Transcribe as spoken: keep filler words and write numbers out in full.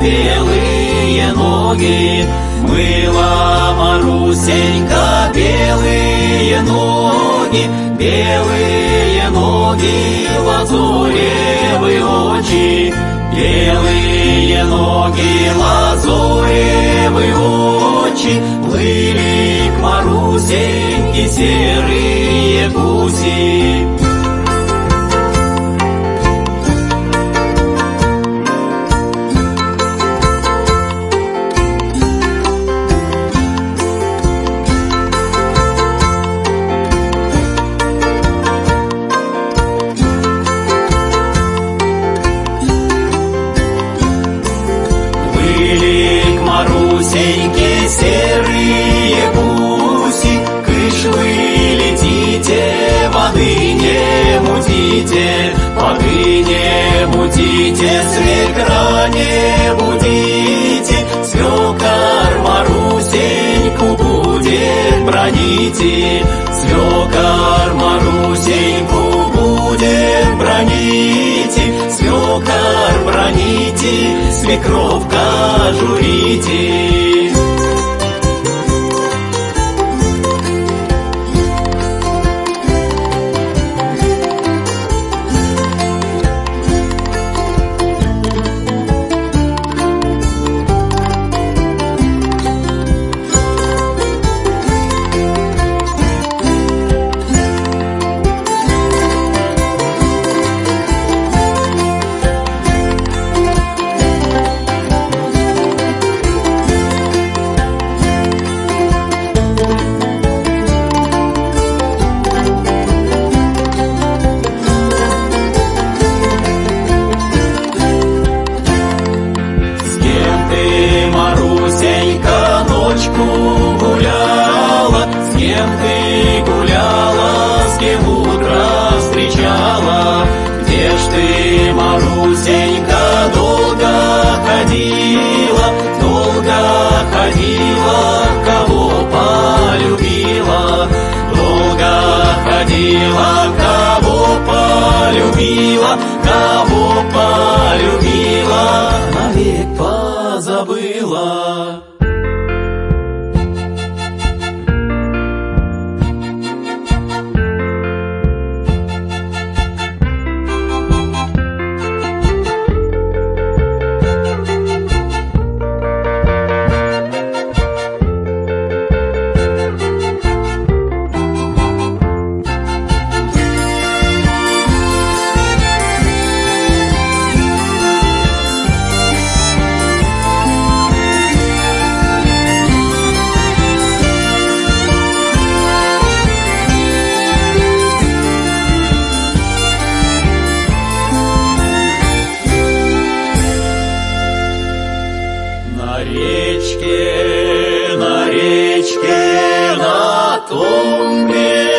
белые ноги, мыла Марусенька белые ноги, белые ноги, лазуревые очи, белые ноги, лазуревые очи, плыли к Марусеньке серые гуси. Марусеньки серые гуси, кыш вы летите, воды не мутите, воды не мутите, свекра не будите, свекар Марусеньку будет броните, свекар Марусеньку будет броните, свекар броните, свекровка журите. Гуляла, с кем ты гуляла, с кем утро встречала? Где ж ты, Марусенька, долго ходила, долго ходила, кого полюбила, долго ходила, кого полюбила, кого полюбила, навек позабыла. На речке, на речке, на том берегу